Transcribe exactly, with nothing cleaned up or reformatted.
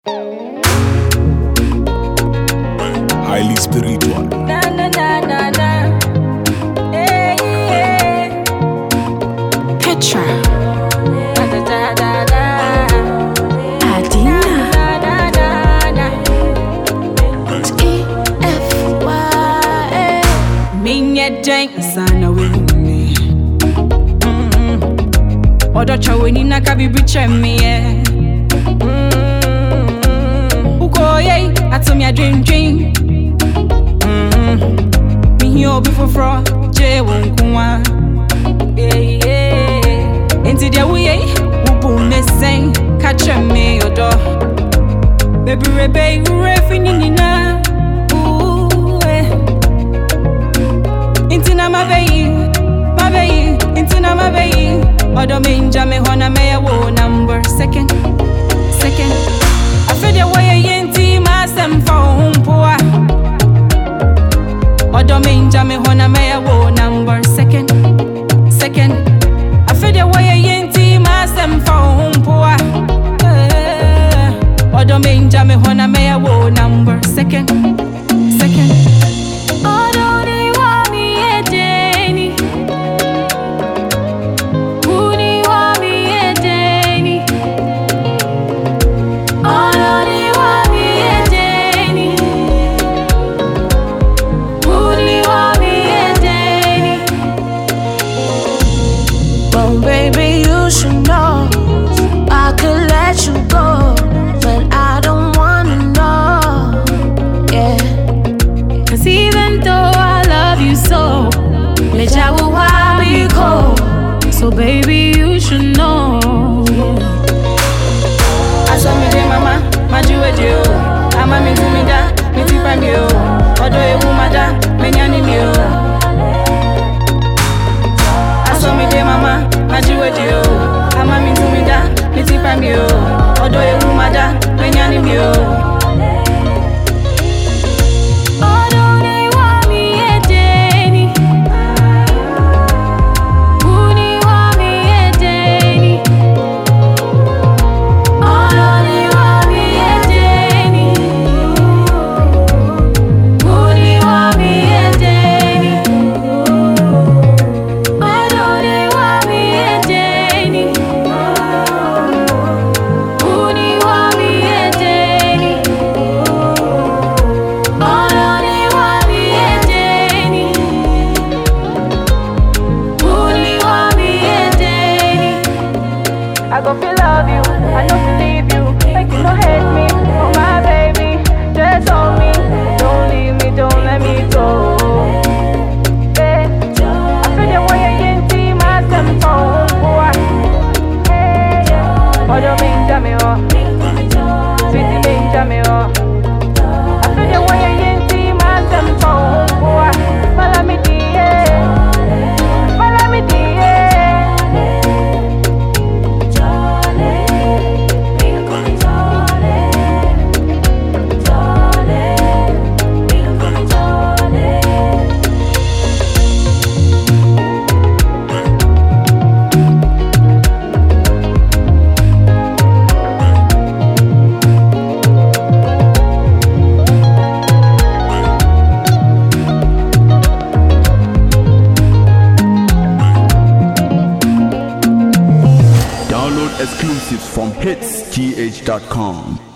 Highly spiritual. Na na na na na. Hey, hey. Petra, Da da da da da. Adina, Na na na na. E F Y A. Minye den sana we me. Mm. Odo chawe ni na kabi biche me ye. Mm. Uko ye atomi a dream dream. Mm. Me here before fro je wonkuwa. Yeah yeah. Enti dia we ye ubu me sen catch me odo. Baby rebe refi ni na. Intina my baby, my baby, intina my baby. Odo me inja me hona me ya wo number second, second. I feel the way you inti my sem phone poa. Odo me inja me hona me ya wo number second, second. I feel the way you inti my sem phone poa. Odo me inja me hona me ya wo number second, second. Baby, you should know I could let you go, but I don't wanna know, yeah. Cause even though I love you so, let ya will be cold. So baby, you should know, yeah. I saw me day mama, my jewel deal. I'm a me to me da, me tip and you. Odo e woman da, me nyani me o. I saw me day mama, my jewel deal. I'm a me to me da, me tip and you. Odo e woman da, me nyani me o. I go feel love you, I know to leave you. Make you no hate me, oh my baby. Just hold me, don't leave me, don't let me go. Yeah. I feel the way you into my tempo, boy. Yeah. Oh, don't mean to me, oh. Sweetie, mean to me, oh. I feel the way you into my tempo, boy. Follow me, dear. Follow me, dear. Download exclusives from hits G H dot com.